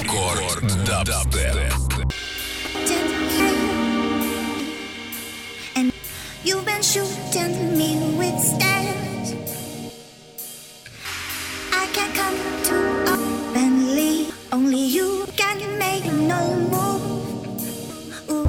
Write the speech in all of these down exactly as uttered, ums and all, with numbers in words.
Рекорд Дабстеп. And you've been shooting me with stars. I can't come to openly. Only you can make no move. Ooh.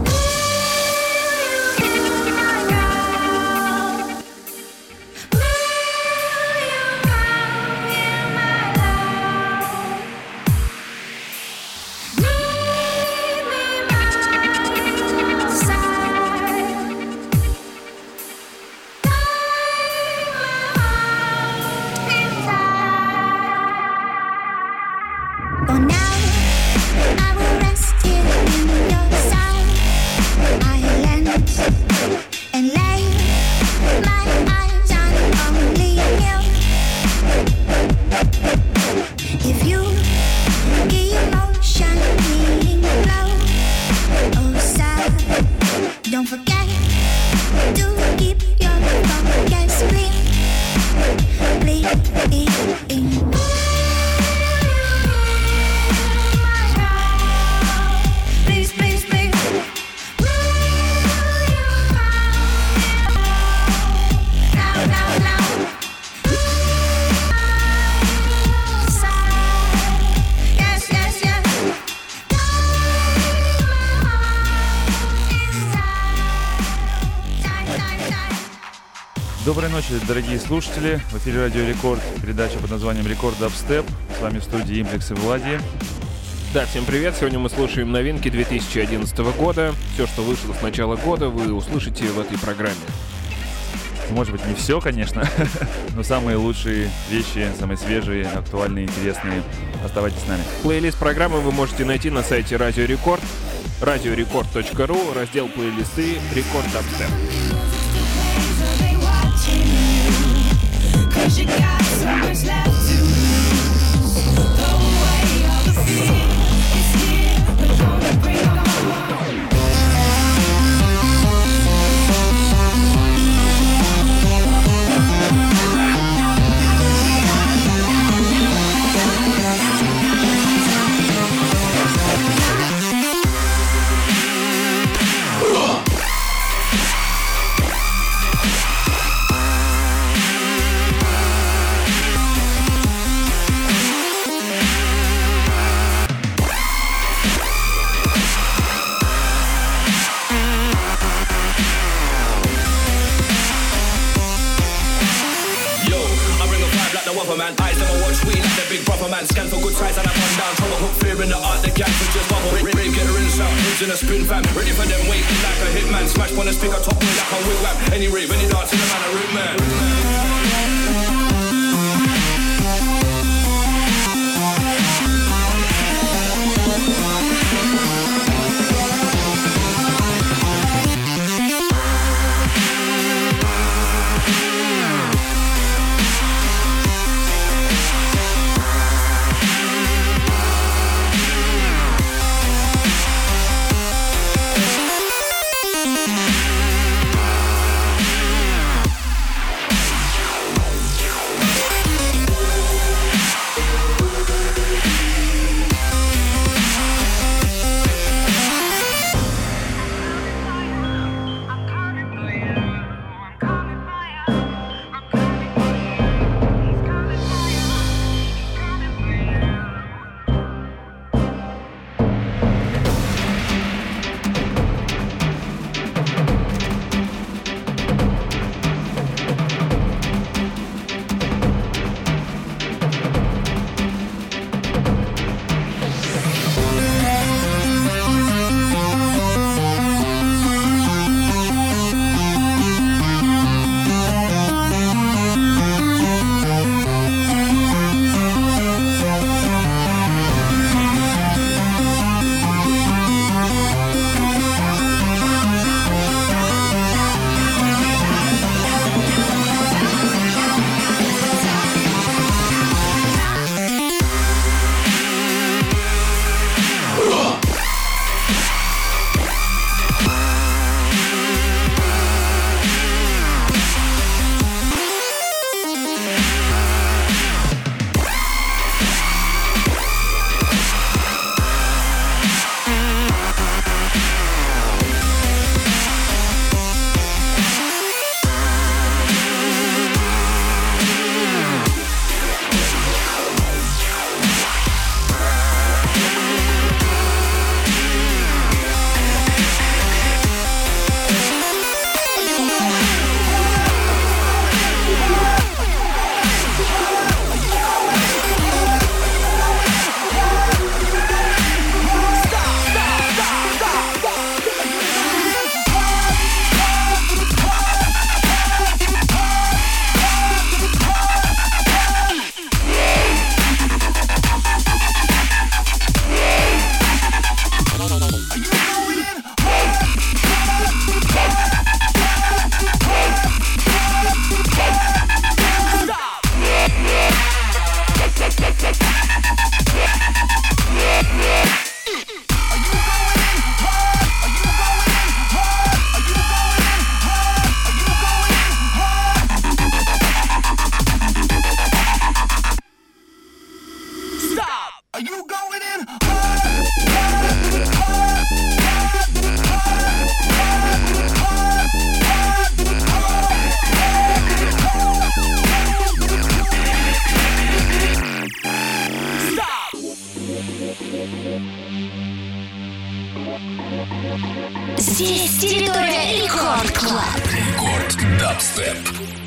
Доброй ночи, дорогие слушатели. В эфире Радио Рекорд, передача под названием Рекорд Дабстеп. С вами в студии Имплекс и Влади. Да, всем привет. Сегодня мы слушаем новинки две тысячи одиннадцатого года. Все, что вышло с начала года, вы услышите в этой программе. Может быть, не все, конечно, но самые лучшие вещи, самые свежие, актуальные, интересные. Оставайтесь с нами. Плейлист программы вы можете найти на сайте Радио Рекорд, радиорекорд точка ру, раздел плейлисты Рекорд Дабстеп. Cause you got so much left to lose. Throw away all the fear. It's here, we're gonna bring it on. Man. Eyes never watch we like the big brother man. Scan for good size and I come down. Trying to hook fear in the art, the gang for just bubble. Rave, rave, get a rinse out. Hits in a spin fam. Ready for them waiting like a hitman. Smash on the speaker, top me like a wigwam. Any rave, any dance in the man, a root man. Здесь территория Рекорд Клаб. Рекорд Дабстеп.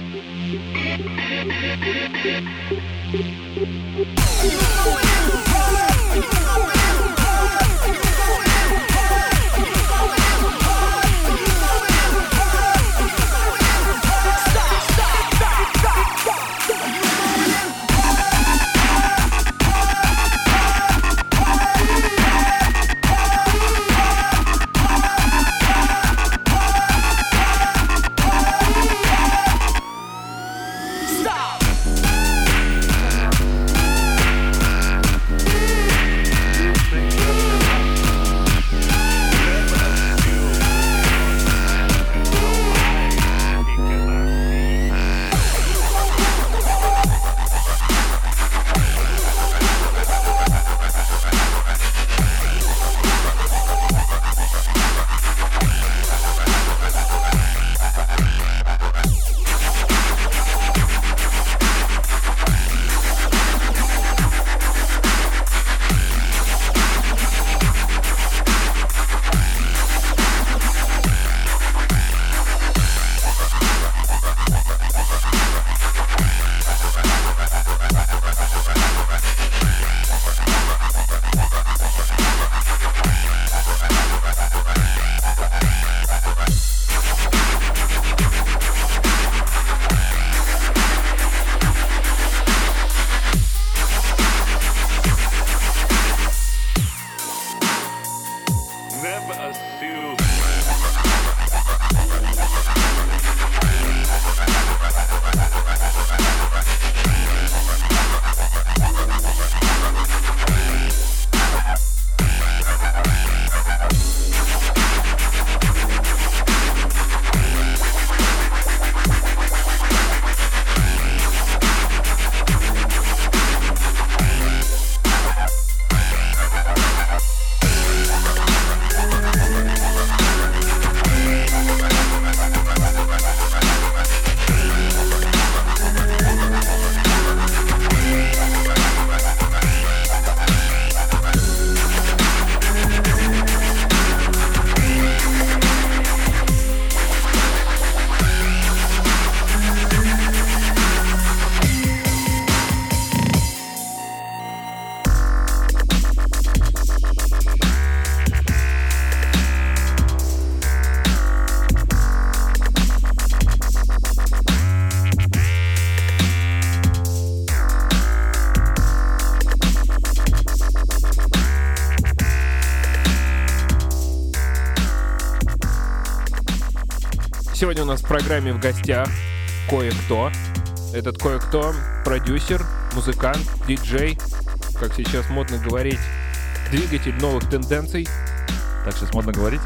Сегодня у нас в программе в гостях кое-кто. Этот кое-кто — продюсер, музыкант, диджей, как сейчас модно говорить, двигатель новых тенденций. Так сейчас модно говорить.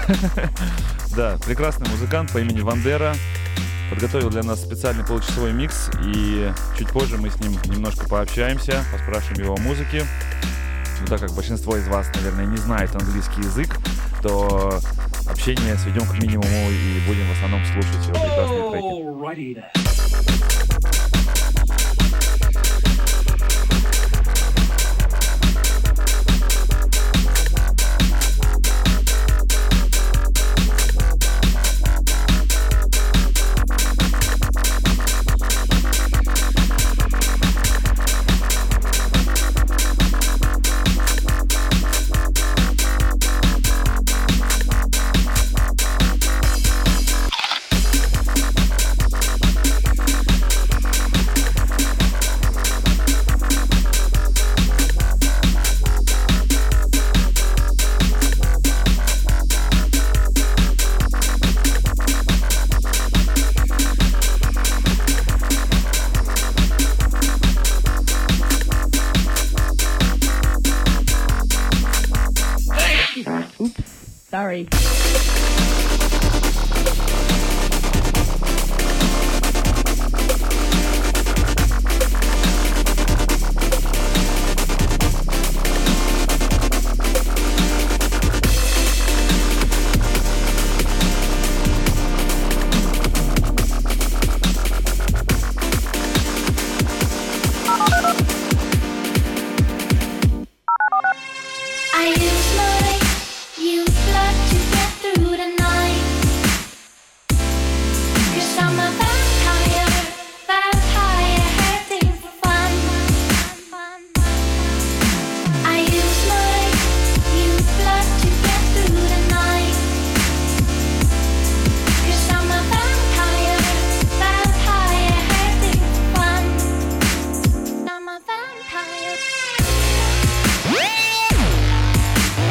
Да, прекрасный музыкант по имени Вандера. Подготовил для нас специальный получасовой микс, и чуть позже мы с ним немножко пообщаемся, поспрашиваем его о музыке. Но так как большинство из вас, наверное, не знает английский язык, то общение сведем к минимуму и будем в основном слушать его прекрасные треки. Sorry. I use my youth blood to get through the night. 'Cause I'm a vampire, vampire hurting for fun. I use my youth blood to get through the night. 'Cause I'm a vampire, vampire hurting for fun. I'm a vampire.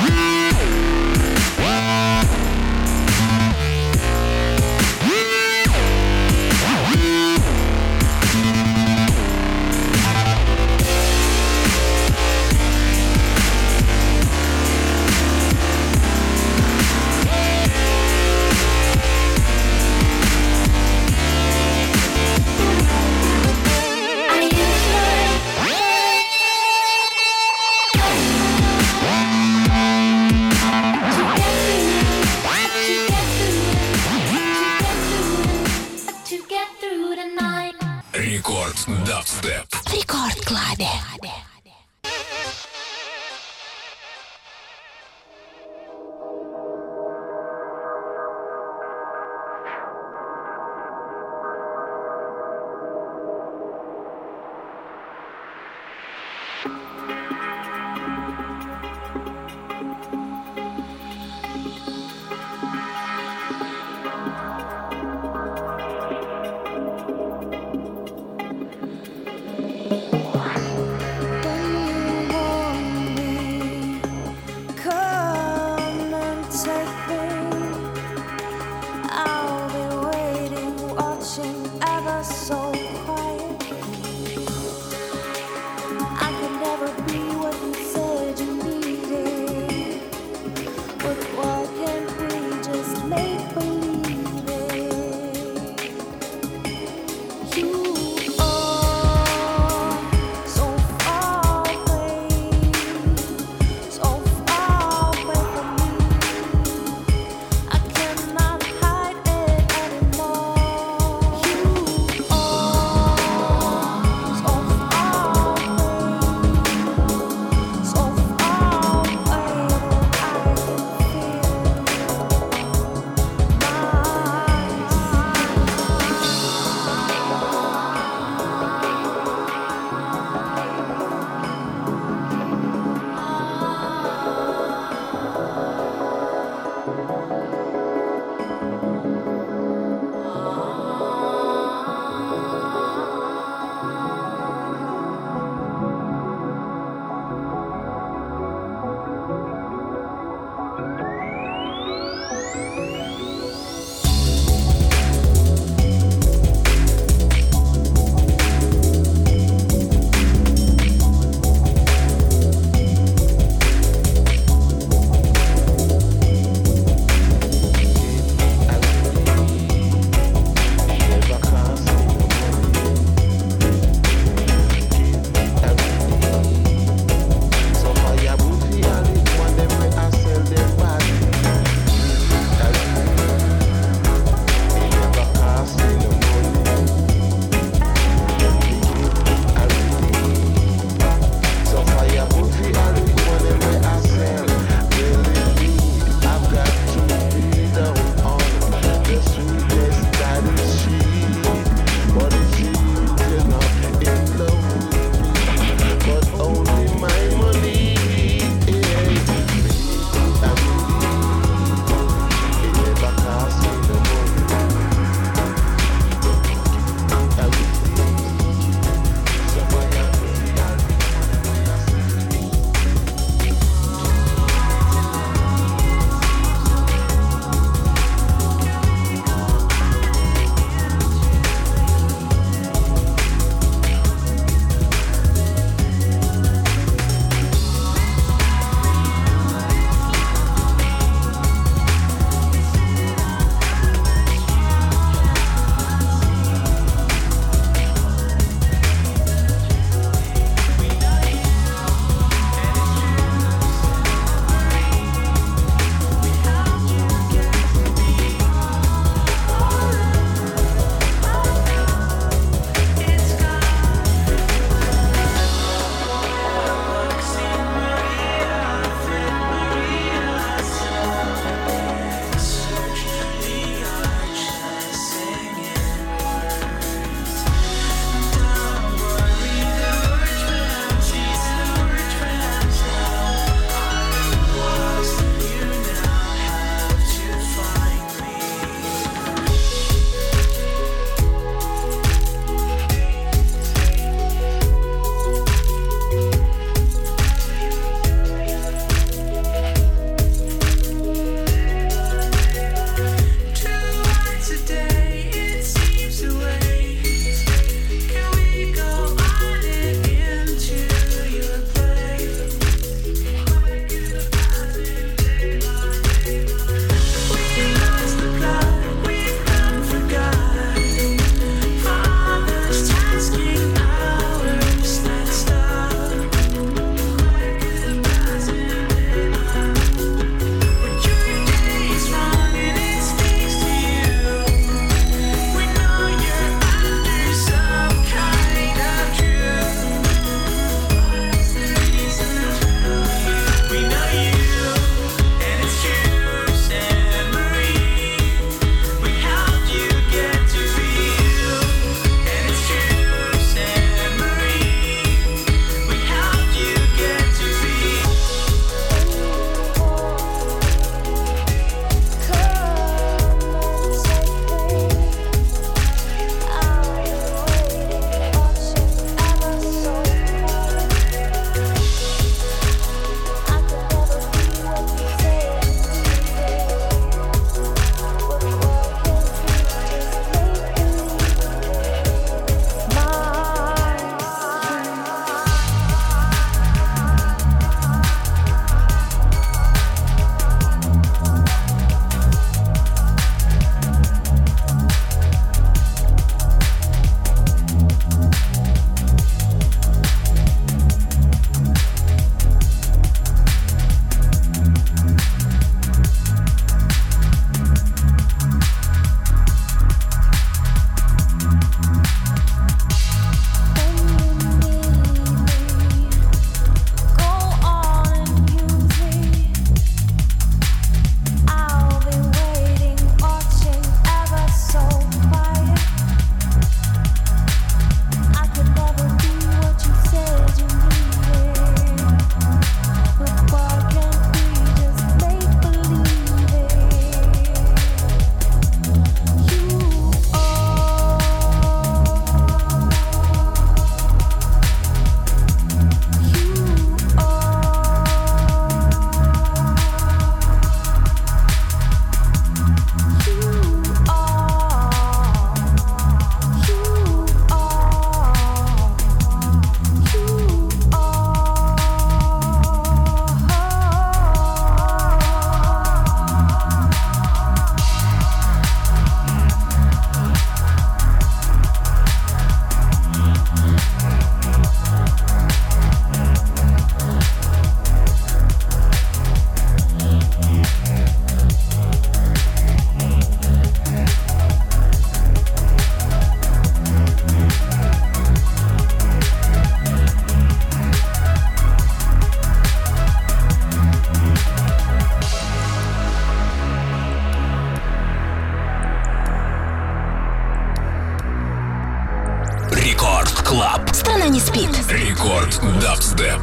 Dubstep.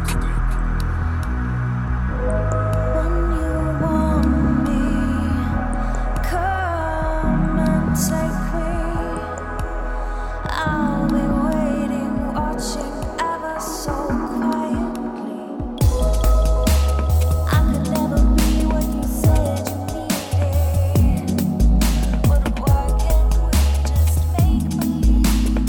When you want me, come and take me. I'll be waiting, watching ever so quietly. I could never be what you said you needed, but why can't we just make believe?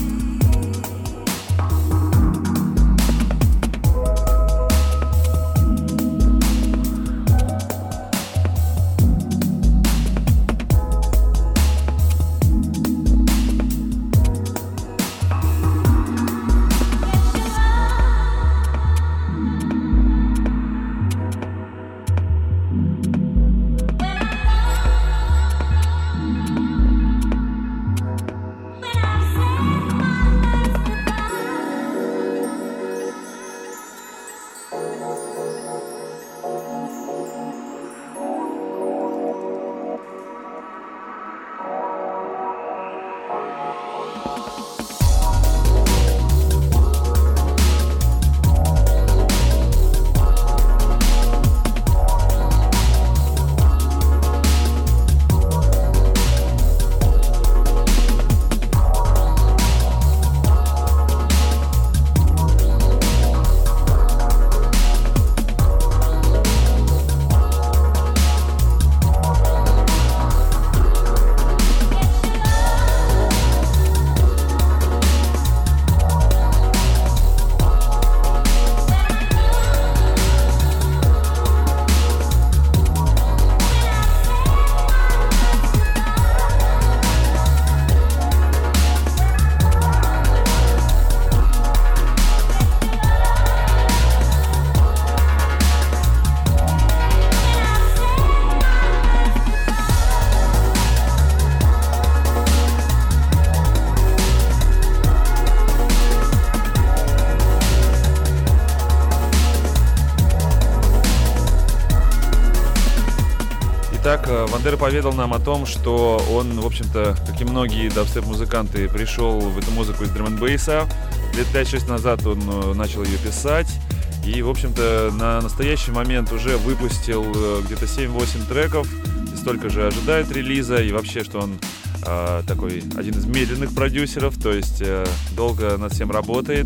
Итак, Вандера поведал нам о том, что он, в общем-то, как и многие дабстеп-музыканты, пришел в эту музыку из драм-н-бейса. Лет пять-шесть назад он начал ее писать. И, в общем-то, на настоящий момент уже выпустил где-то семь-восемь треков. И столько же ожидает релиза. И вообще, что он э, такой один из медленных продюсеров. То есть э, долго над всем работает.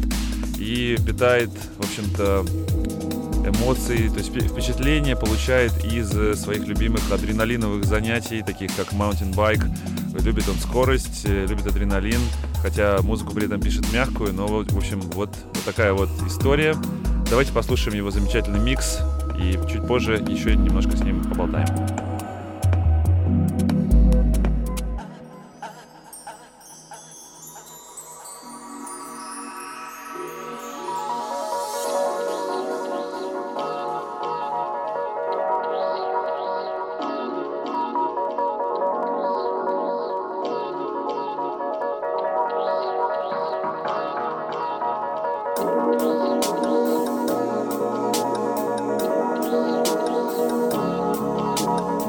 И питает, в общем-то, эмоции, то есть впечатления получает из своих любимых адреналиновых занятий, таких как маунтинбайк. Любит он скорость, любит адреналин, хотя музыку при этом пишет мягкую, но, в общем, вот, вот такая вот история. Давайте послушаем его замечательный микс и чуть позже еще немножко с ним поболтаем. Thank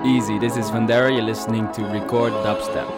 Easy. This is Vandera. You're listening to Record Dubstep.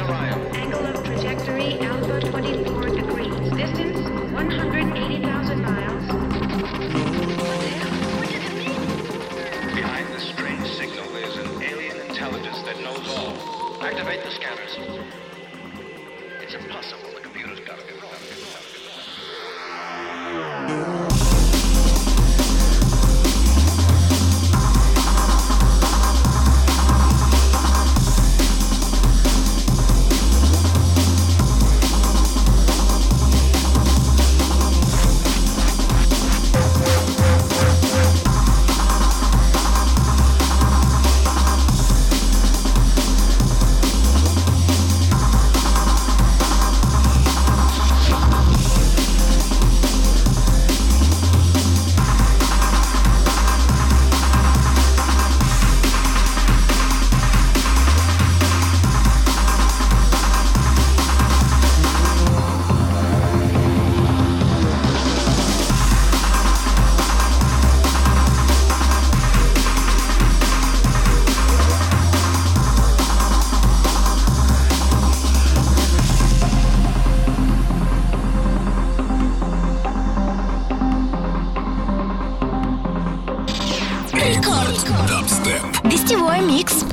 Angle of trajectory Alpha twenty-four degrees. Distance one hundred eighty thousand miles. Behind this strange signal, there's an alien intelligence that knows all. Activate the scanners. It's impossible. The computer's got to be wrong. Dubstep. Гостевой микс.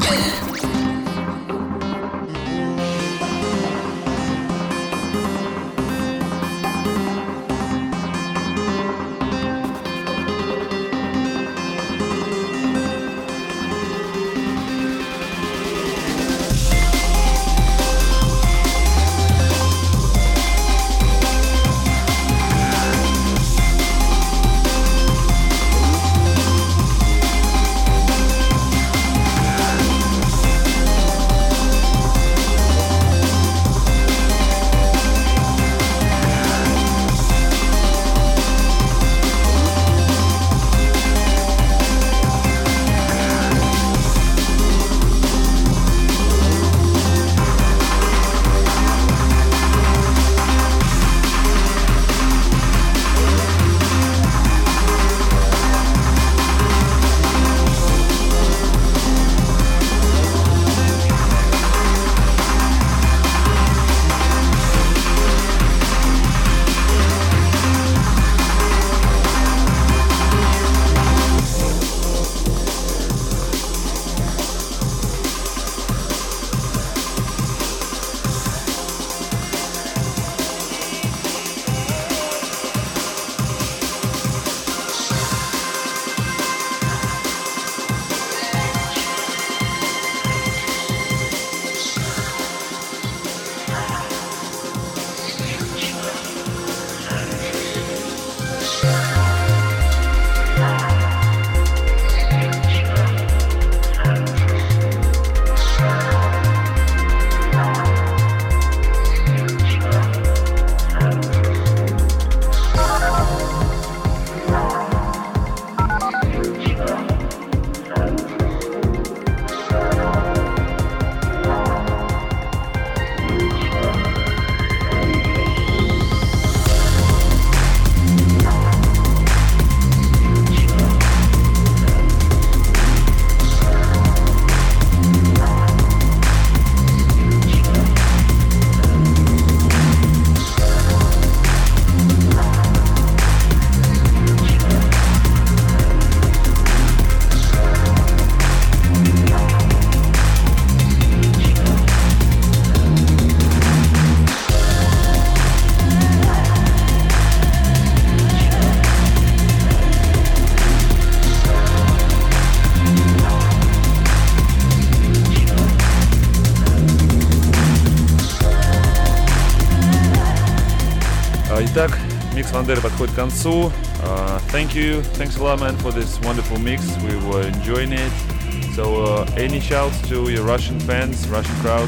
Итак, микс Вандеры подходит к концу. Uh, thank you, thanks a lot, man, for this wonderful mix. We were enjoying it. So, uh, any shouts to your Russian fans, Russian crowd?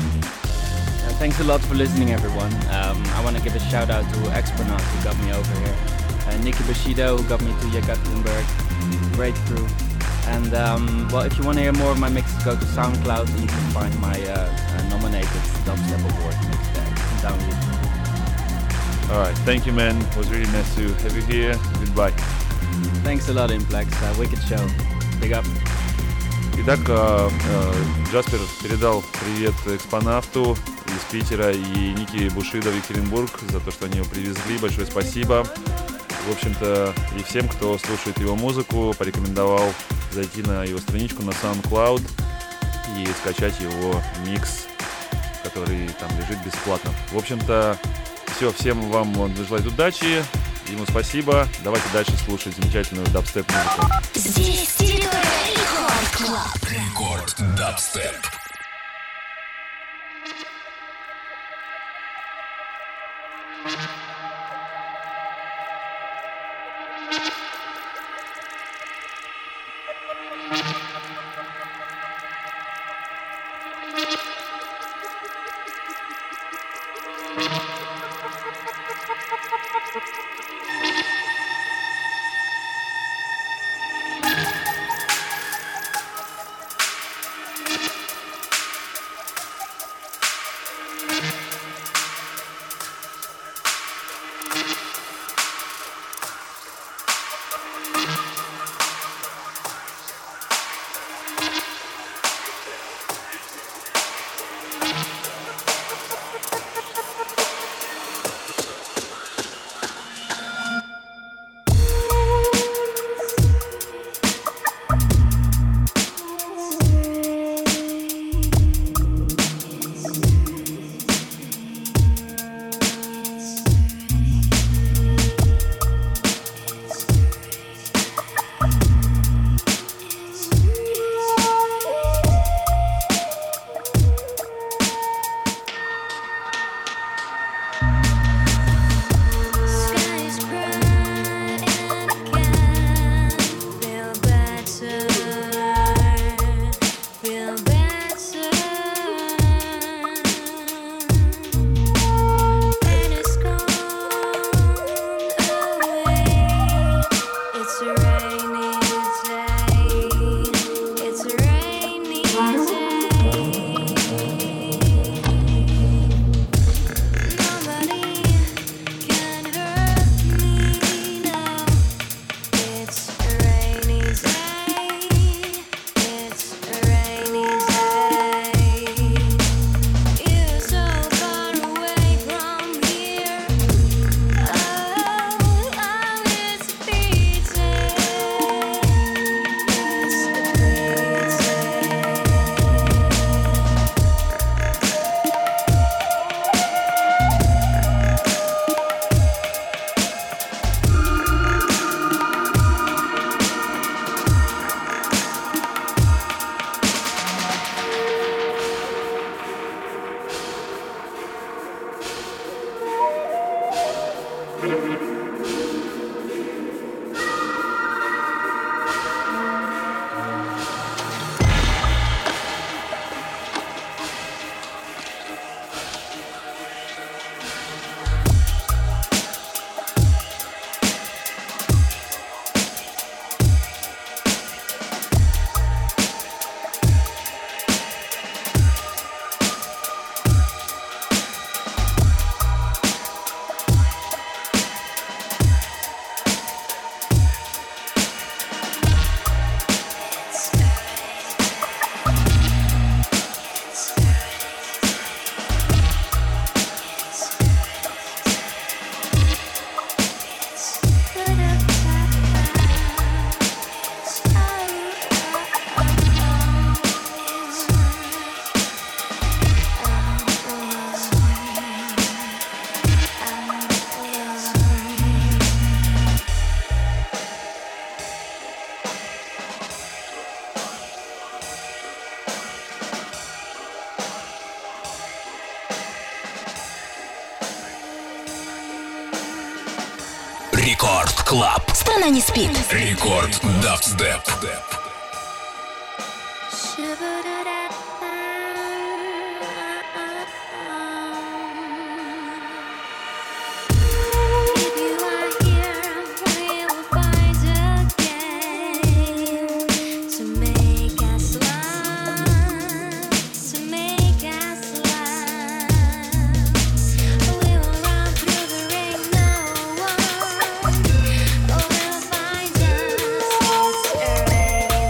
Uh, thanks a lot for listening, everyone. Um, I want to give a shout out to Exponaut who got me over here, uh, Nikki Bushido who got me to Yekaterinburg. Great crew. And um, well, if you want to hear more of my mixes, go to SoundCloud and you can find my uh, uh, nominated Dubstep Award mix there. You can download it. Alright, thank you, man. It was really nice to have you here. Goodbye. Thanks a lot, Implex. Uh, wicked show. Big up. Итак, э, э, Джаспер передал привет экспонавту из Питера, и Ники Бушидо в Екатеринбург за то, что они его привезли. Большое спасибо. В общем-то, и всем, кто слушает его музыку, порекомендовал зайти на его страничку на SoundCloud и скачать его микс, который там лежит бесплатно. В общем-то, все, всем вам желаю удачи, ему спасибо. Давайте дальше слушать замечательную дабстеп-музыку. Здесь территория Рекорд Клаб. Рекорд Дабстеп. Рекорд Клаб. Страна не спит. Рекорд Дабстеп. We'll find us. It's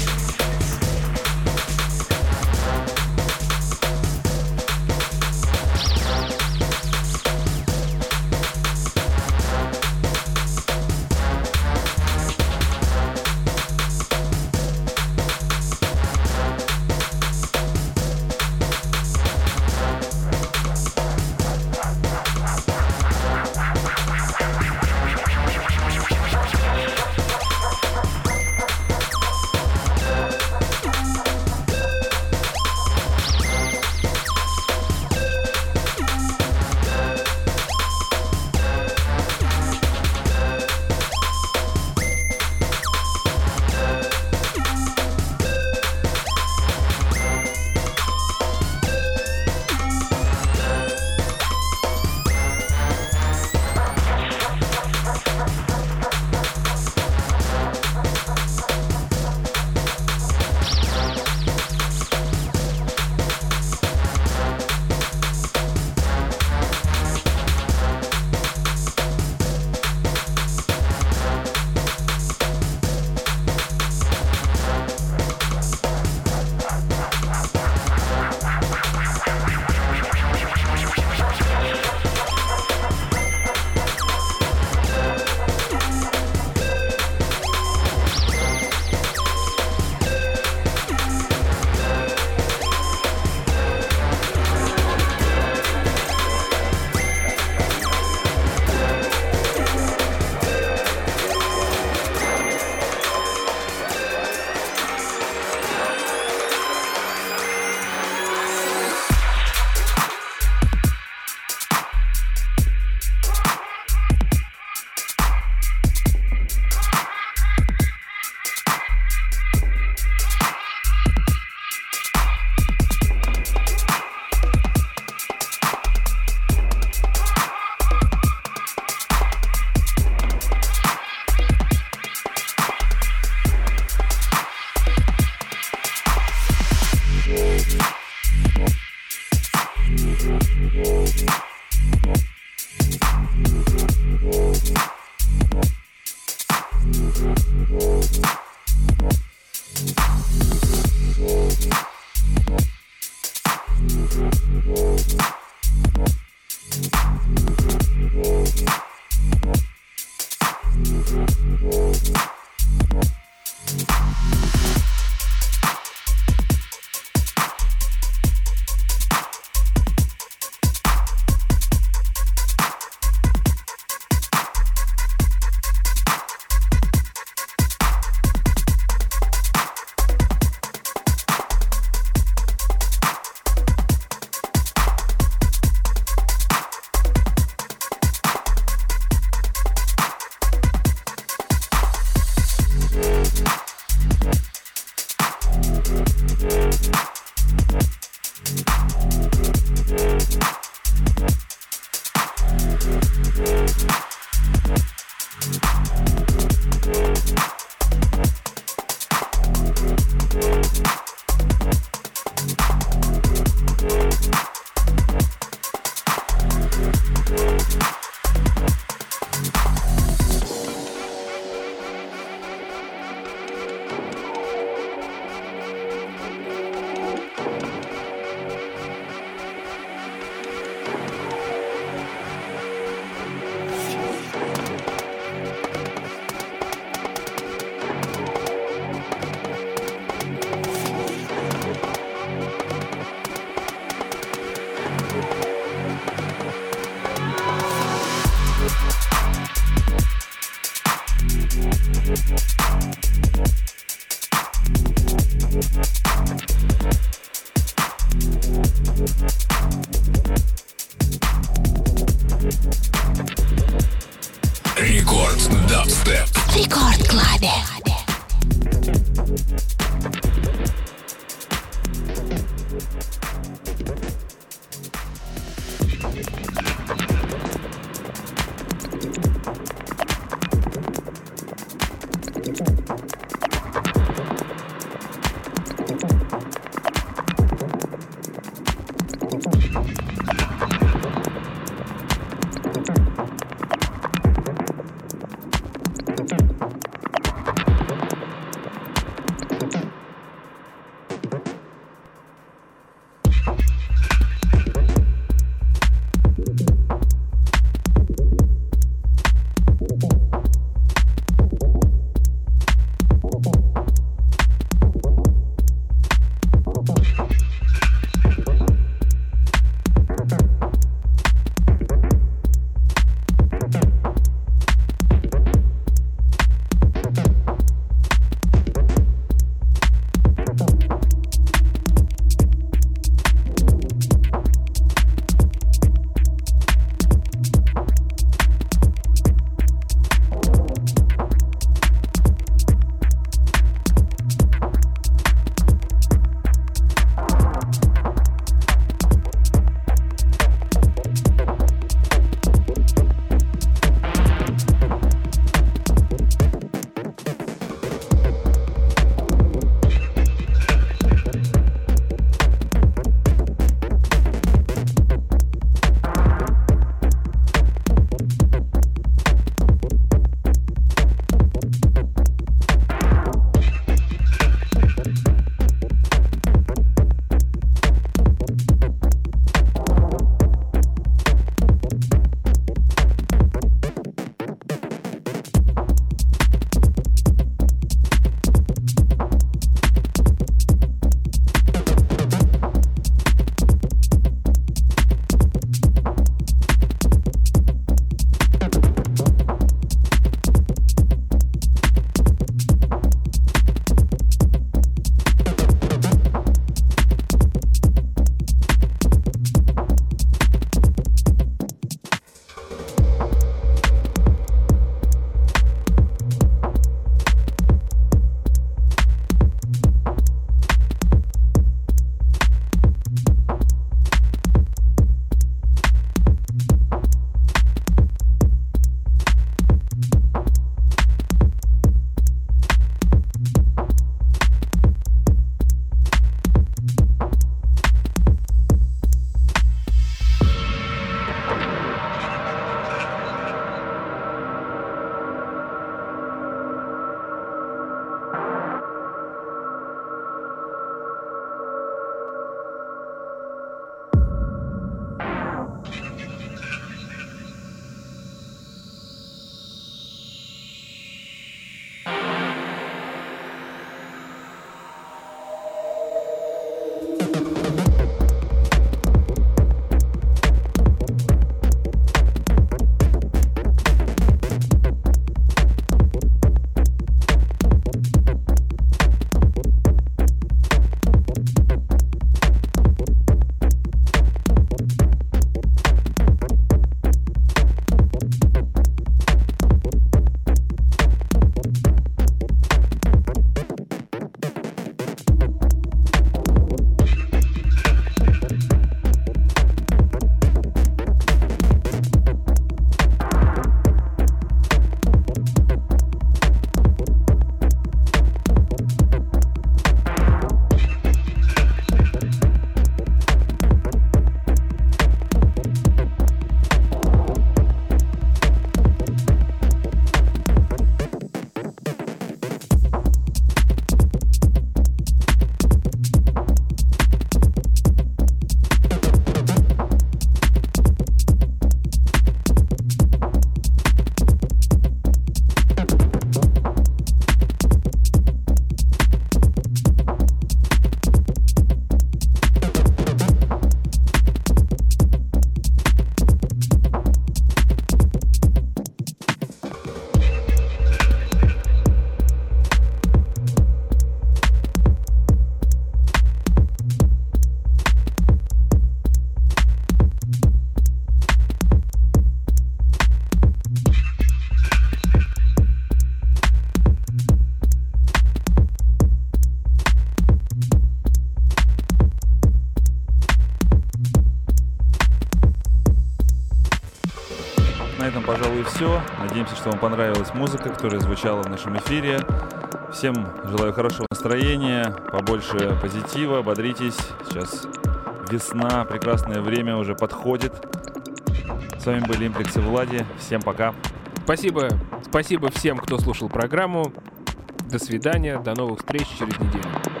все. Надеемся, что вам понравилась музыка, которая звучала в нашем эфире. Всем желаю хорошего настроения, побольше позитива, бодритесь. Сейчас весна, прекрасное время уже подходит. С вами были Имплекс и Влади. Всем пока. Спасибо. Спасибо всем, кто слушал программу. До свидания. До новых встреч через неделю.